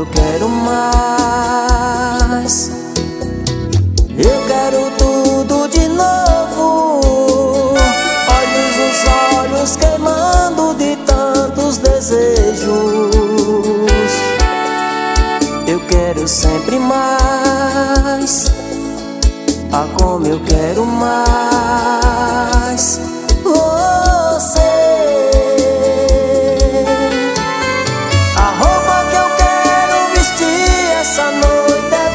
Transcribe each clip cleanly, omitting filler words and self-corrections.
eu quero mais. Eu quero tudo de novo. Olhos nos olhos queimando de tantos desejos. Eu quero sempre mais. Ah, como eu quero mais você. A roupa que eu quero vestir essa noite é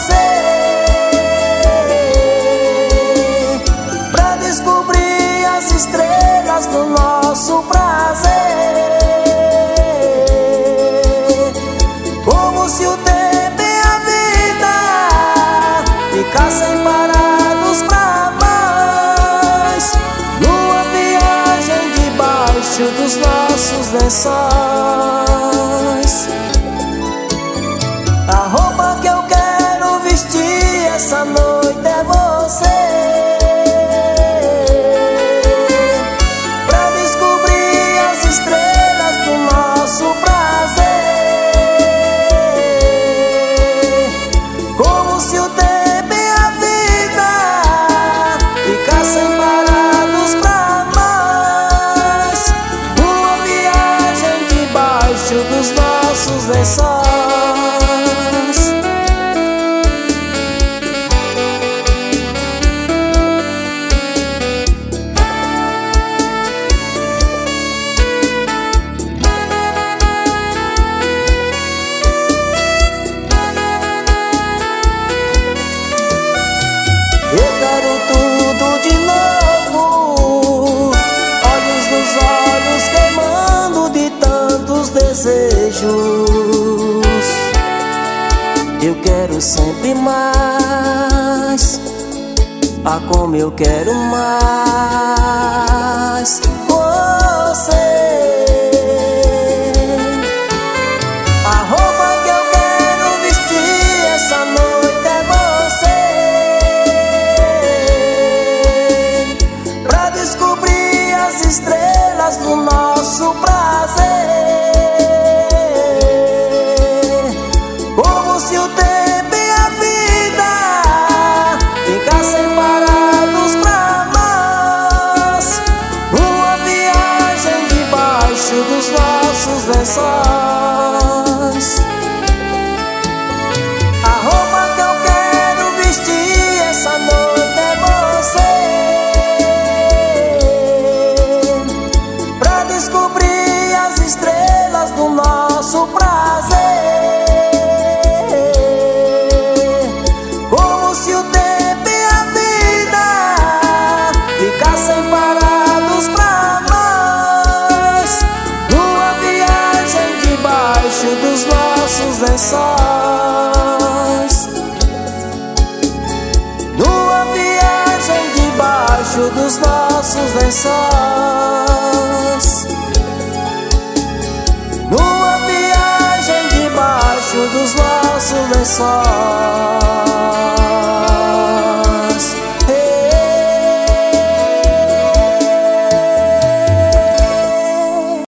você, pra descobrir as estrelas do nosso prazer. Como se o tempo e a vida ficassem parados pra mais, numa viagem debaixo dos nossos lençóis. A roupa que eu quero vestir essa noite é você, pra descobrir as estrelas do nosso prazer. Como se o tempo e a vida ficassem parados pra mais, numa viagem debaixo dos nossos lençóis. Eu quero tudo de novo. Olhos nos olhos queimando de tantos desejos. Eu quero sempre mais. Ah, como eu quero mais você. A roupa que eu quero vestir essa noite é você, pra descobrir as estrelas do nosso prazer. Como se o tempo e a vida ficassem parados pra nós, numa viagem debaixo dos nossos lençóis. A roupa que eu quero vestir essa noite é você, pra descobrir as estrelas do nosso prazer. Como se o tempo e a vida ficassem parados pra nós, numa viagem debaixo dos nossos lençóis. Numa viagem debaixo dos nossos lençóis. Numa viagem debaixo dos nossos lençóis.